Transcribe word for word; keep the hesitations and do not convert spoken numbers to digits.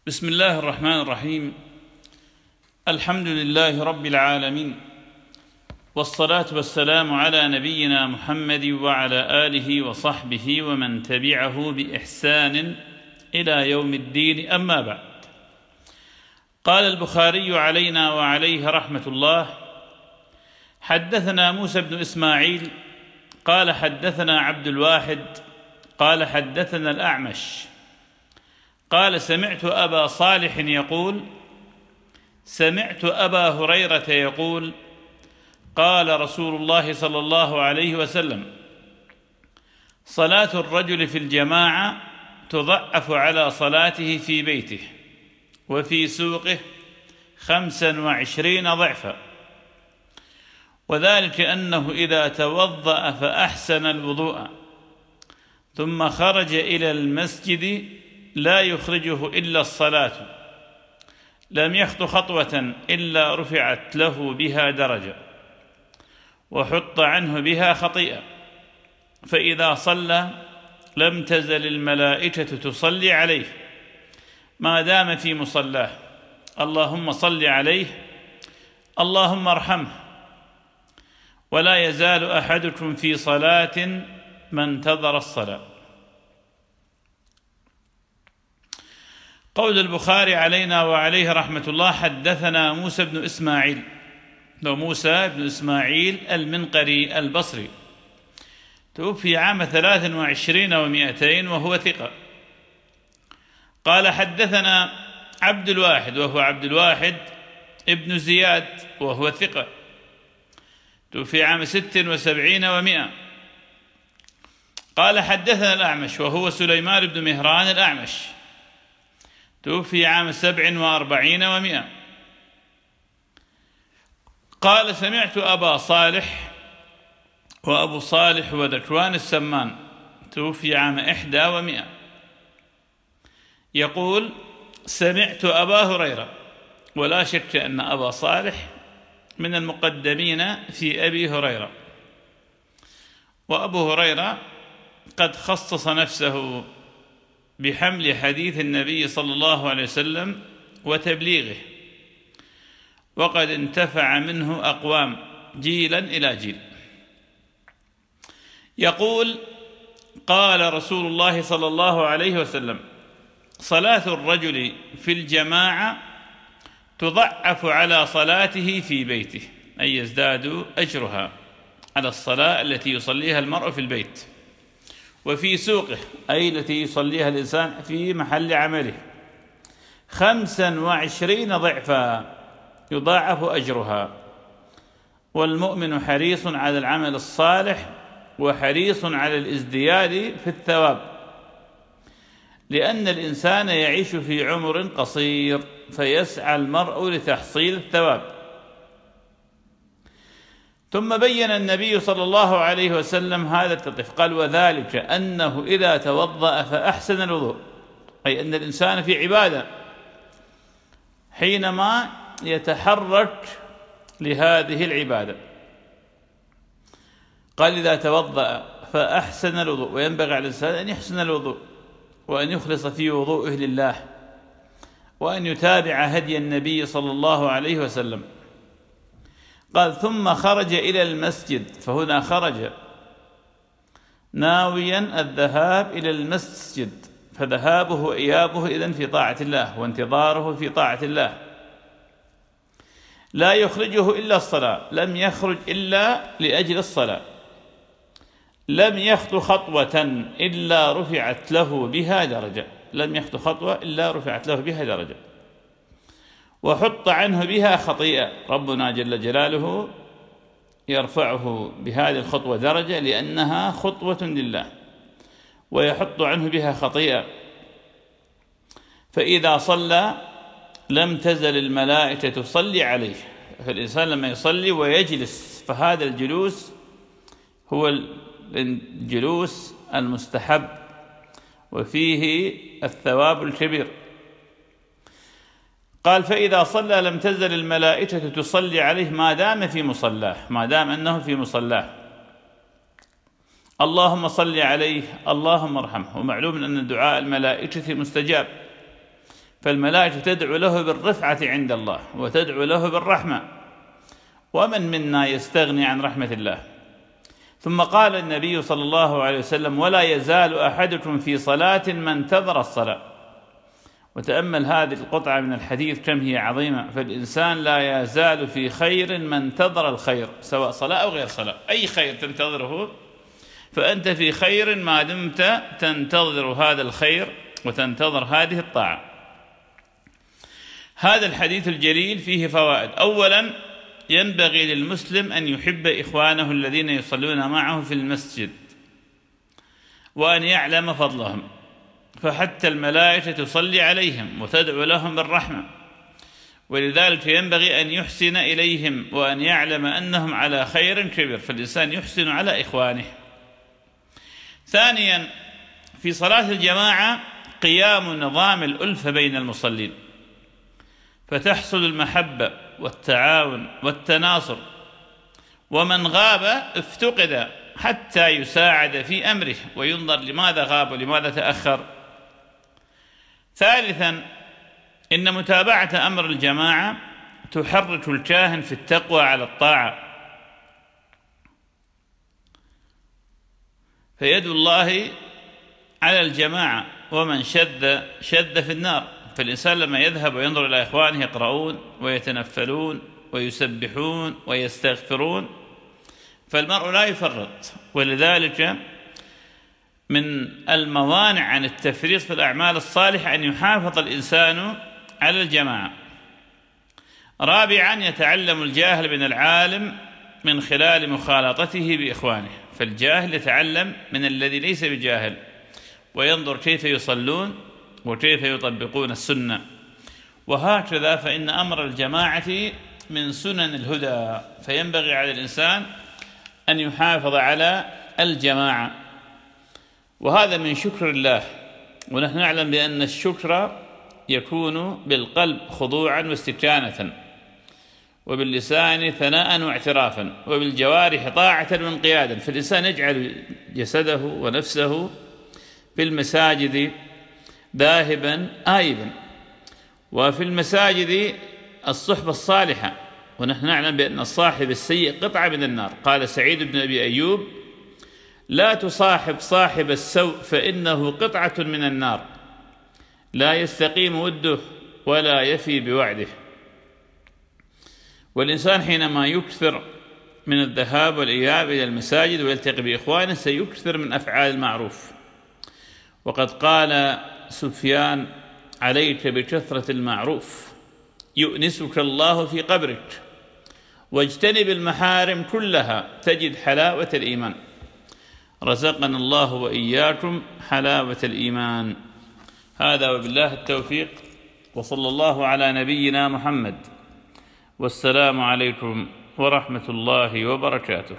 بسم الله الرحمن الرحيم. الحمد لله رب العالمين، والصلاة والسلام على نبينا محمد وعلى آله وصحبه ومن تبعه بإحسان إلى يوم الدين، أما بعد. قال البخاري علينا وعليه رحمة الله: حدثنا موسى بن إسماعيل قال حدثنا عبد الواحد قال حدثنا الأعمش قال سمعت أبا صالح يقول: سمعت أبا هريرة يقول: قال رسول الله صلى الله عليه وسلم: صلاة الرجل في الجماعة تضعف على صلاته في بيته وفي سوقه خمسا وعشرين ضعفا، وذلك أنه إذا توضأ فأحسن الوضوء ثم خرج إلى المسجد لا يخرجه إلا الصلاة لم يخط خطوة إلا رفعت له بها درجة وحط عنه بها خطيئة، فإذا صلى لم تزل الملائكة تصلي عليه ما دام في مصلاه: اللهم صل عليه، اللهم ارحمه. ولا يزال أحدكم في صلاة ما انتظر الصلاة. قول البخاري علينا وعليه رحمة الله: حدثنا موسى بن إسماعيل، وموسى بن إسماعيل المنقري البصري، توفي عام ثلاث وعشرين ومائتين وهو ثقة. قال حدثنا عبد الواحد، وهو عبد الواحد ابن زياد وهو ثقة، توفي عام ست وسبعين ومائة. قال حدثنا الأعمش، وهو سليمان بن مهران الأعمش، توفي عام سبع وأربعين ومائة. قال سمعت أبا صالح، وأبو صالح هو ذكوان السمان، توفي عام إحدى ومائة، يقول: سمعت أبا هريرة. ولا شك أن أبا صالح من المقدمين في أبي هريرة، وأبو هريرة قد خصص نفسه بحمل حديث النبي صلى الله عليه وسلم وتبليغه، وقد انتفع منه أقوام جيلا إلى جيل. يقول: قال رسول الله صلى الله عليه وسلم: صلاة الرجل في الجماعة تضعف على صلاته في بيته، أي يزداد أجرها على الصلاة التي يصليها المرء في البيت، وفي سوقه أي التي يصليها الإنسان في محل عمله، خمسا وعشرين ضعفا يضاعف أجرها. والمؤمن حريص على العمل الصالح وحريص على الازدياد في الثواب، لأن الإنسان يعيش في عمر قصير فيسعى المرء لتحصيل الثواب. ثم بين النبي صلى الله عليه وسلم هذا التطيف، قال: وذلك أنه إذا توضأ فأحسن الوضوء، أي أن الإنسان في عبادة حينما يتحرك لهذه العبادة. قال: إذا توضأ فأحسن الوضوء، وينبغي على الإنسان أن يحسن الوضوء وأن يخلص في وضوءه لله، وأن يتابع هدي النبي صلى الله عليه وسلم. قال: ثم خرج إلى المسجد، فهنا خرج ناويا الذهاب إلى المسجد، فذهابه وإيابه إذن في طاعة الله، وانتظاره في طاعة الله. لا يخرجه إلا الصلاة، لم يخرج إلا لأجل الصلاة. لم يخطو خطوة إلا رفعت له بها درجة، لم يخطو خطوة إلا رفعت له بها درجة وحط عنه بها خطيئة. ربنا جل جلاله يرفعه بهذه الخطوة درجة لأنها خطوة لله، ويحط عنه بها خطيئة. فإذا صلى لم تزل الملائكة تصلي عليه. فالإنسان لما يصلي ويجلس، فهذا الجلوس هو الجلوس المستحب وفيه الثواب الكبير. قال: فإذا صلى لم تزل الملائكة تصلي عليه ما دام في مصلاه، ما دام أنه في مصلاه. اللهم صل عليه، اللهم ارحمه. ومعلوم أن دعاء الملائكة مستجاب، فالملائكة تدعو له بالرفعة عند الله وتدعو له بالرحمة، ومن منا يستغني عن رحمة الله؟ ثم قال النبي صلى الله عليه وسلم: ولا يزال أحدكم في صلاة ما انتظر الصلاة. وتأمل هذه القطعة من الحديث كم هي عظيمة. فالإنسان لا يزال في خير ما انتظر الخير، سواء صلاة أو غير صلاة، أي خير تنتظره فأنت في خير ما دمت تنتظر هذا الخير وتنتظر هذه الطاعة. هذا الحديث الجليل فيه فوائد. أولا، ينبغي للمسلم أن يحب إخوانه الذين يصلون معه في المسجد وأن يعلم فضلهم، فحتى الملائكة تصلي عليهم وتدعو لهم بالرحمة، ولذلك ينبغي أن يحسن إليهم وأن يعلم أنهم على خير كبير، فالإنسان يحسن على إخوانه. ثانيا، في صلاة الجماعة قيام نظام الألفة بين المصلين، فتحصل المحبة والتعاون والتناصر، ومن غاب افتقد حتى يساعد في أمره وينظر لماذا غاب ولماذا تأخر. ثالثا، إن متابعة أمر الجماعة تحرك الكاهن في التقوى على الطاعة، فيد الله على الجماعة، ومن شذ شذ في النار. فالإنسان لما يذهب وينظر إلى إخوانه يقرؤون ويتنفلون ويسبحون ويستغفرون فالمرء لا يفرط. ولذلك من الموانع عن التفريط في الأعمال الصالحة أن يحافظ الإنسان على الجماعة. رابعا، يتعلم الجاهل من العالم من خلال مخالطته بإخوانه، فالجاهل يتعلم من الذي ليس بجاهل وينظر كيف يصلون وكيف يطبقون السنة. وهكذا فإن أمر الجماعة من سنن الهدى، فينبغي على الإنسان أن يحافظ على الجماعة، وهذا من شكر الله. ونحن نعلم بأن الشكر يكون بالقلب خضوعا واستكانة، وباللسان ثناء واعترافا، وبالجوارح طاعة وانقيادا. فالإنسان يجعل جسده ونفسه في المساجد ذاهبا آيبا، وفي المساجد الصحبة الصالحة. ونحن نعلم بأن الصاحب السيء قطعة من النار. قال سعيد بن أبي أيوب: لا تصاحب صاحب السوء فإنه قطعة من النار، لا يستقيم وده ولا يفي بوعده. والإنسان حينما يكثر من الذهاب والإياب إلى المساجد ويلتقي بإخوانه سيكثر من أفعال المعروف. وقد قال سفيان: عليك بكثرة المعروف يؤنسك الله في قبرك، واجتنب المحارم كلها تجد حلاوة الإيمان. رزقنا الله وإياكم حلاوة الإيمان. هذا وبالله التوفيق، وصلى الله على نبينا محمد، والسلام عليكم ورحمة الله وبركاته.